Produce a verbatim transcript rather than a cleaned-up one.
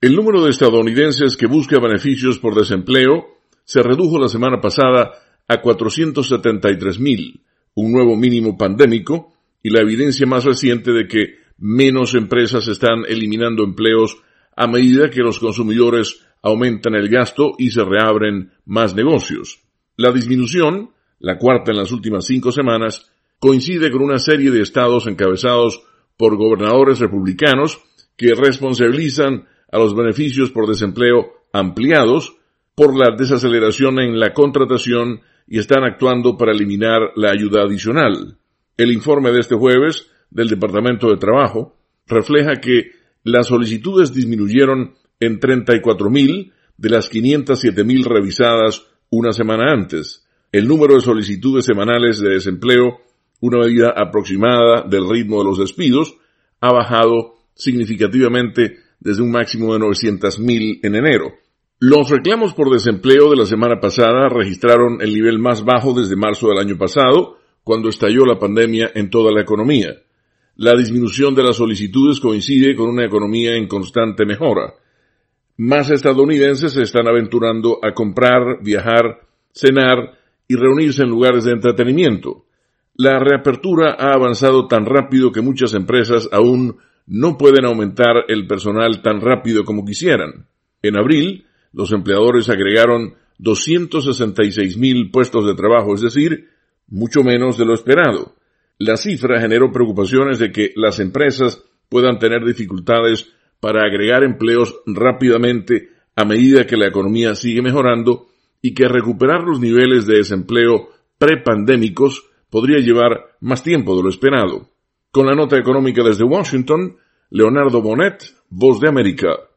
El número de estadounidenses que busca beneficios por desempleo se redujo la semana pasada a cuatrocientos setenta y tres mil, un nuevo mínimo pandémico y la evidencia más reciente de que menos empresas están eliminando empleos a medida que los consumidores aumentan el gasto y se reabren más negocios. La disminución, la cuarta en las últimas cinco semanas, coincide con una serie de estados encabezados por gobernadores republicanos que responsabilizan a los beneficios por desempleo ampliados por la desaceleración en la contratación y están actuando para eliminar la ayuda adicional. El informe de este jueves del Departamento de Trabajo refleja que las solicitudes disminuyeron en treinta y cuatro mil de las quinientas siete mil revisadas una semana antes. El número de solicitudes semanales de desempleo, una medida aproximada del ritmo de los despidos, ha bajado significativamente desde un máximo de novecientos mil en enero. Los reclamos por desempleo de la semana pasada registraron el nivel más bajo desde marzo del año pasado, cuando estalló la pandemia en toda la economía. La disminución de las solicitudes coincide con una economía en constante mejora. Más estadounidenses se están aventurando a comprar, viajar, cenar y reunirse en lugares de entretenimiento. La reapertura ha avanzado tan rápido que muchas empresas aún no pueden aumentar el personal tan rápido como quisieran. En abril, los empleadores agregaron doscientos sesenta y seis mil puestos de trabajo, es decir, mucho menos de lo esperado. La cifra generó preocupaciones de que las empresas puedan tener dificultades para agregar empleos rápidamente a medida que la economía sigue mejorando y que recuperar los niveles de desempleo prepandémicos podría llevar más tiempo de lo esperado. Con la nota económica desde Washington, Leonardo Bonet, Voz de América.